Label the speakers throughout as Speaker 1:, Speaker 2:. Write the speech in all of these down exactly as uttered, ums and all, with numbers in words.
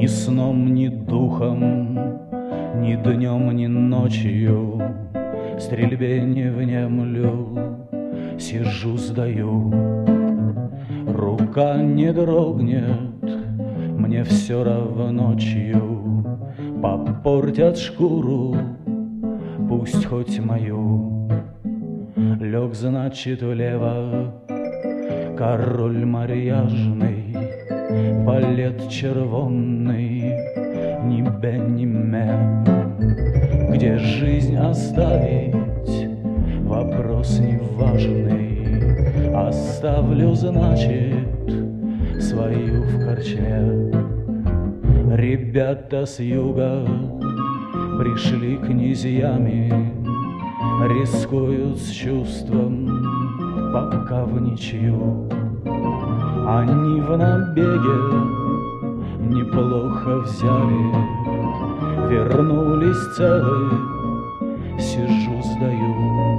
Speaker 1: Ни сном, ни духом, ни днем, ни ночью стрельбе не внемлю, сижу, сдаю. Рука не дрогнет, мне все равно чью. Попортят шкуру, пусть хоть мою. Лег, значит, влево король марьяжный, балет червонный, ни бе, ни ме. Где жизнь оставить, вопрос неважный. Оставлю, значит, свою в корчме. Ребята с юга пришли князьями, рискуют с чувством, пока в ничью. Они в набеге неплохо взяли, вернулись целы, сижу, сдаю.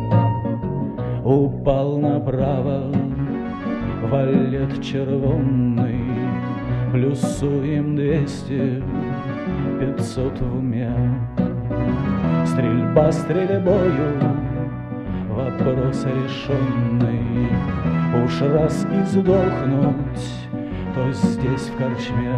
Speaker 1: Упал направо валет червонный, плюсуем двести, пятьсот в уме. Стрельба стрельбою, вопрос решенный. Уж раз и сдохнуть, то здесь в корчме.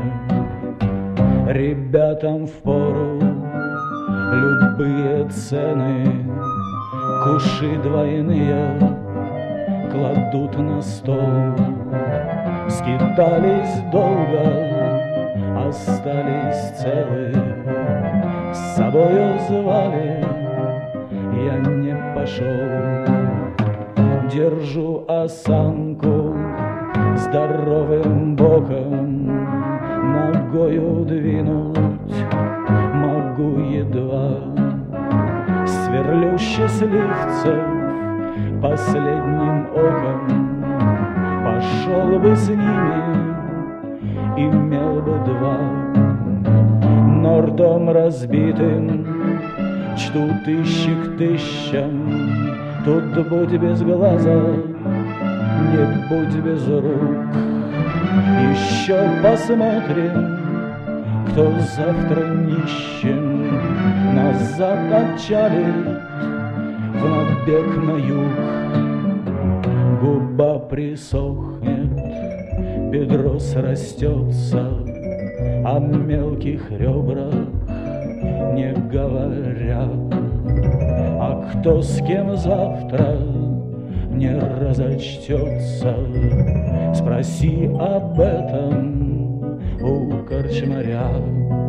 Speaker 1: Ребятам впору любые цены, куши двойные кладут на стол. Скитались долго, остались целы, с собою звали, я не пошел. Держу осанку здоровым боком, ногою двинуть могу едва. Сверлю счастливцев последним оком, пошел бы с ними, имел бы два. Но ртом разбитым чту тысячи к тысячам. Тут будь без глаза, не будь без рук. Еще посмотрим, кто завтра нищим назад отчалит в набег на юг. Губа присохнет, бедро срастется, о мелких ребрах не говоря. А кто с кем завтра не разочтется, спроси об этом у корчмаря.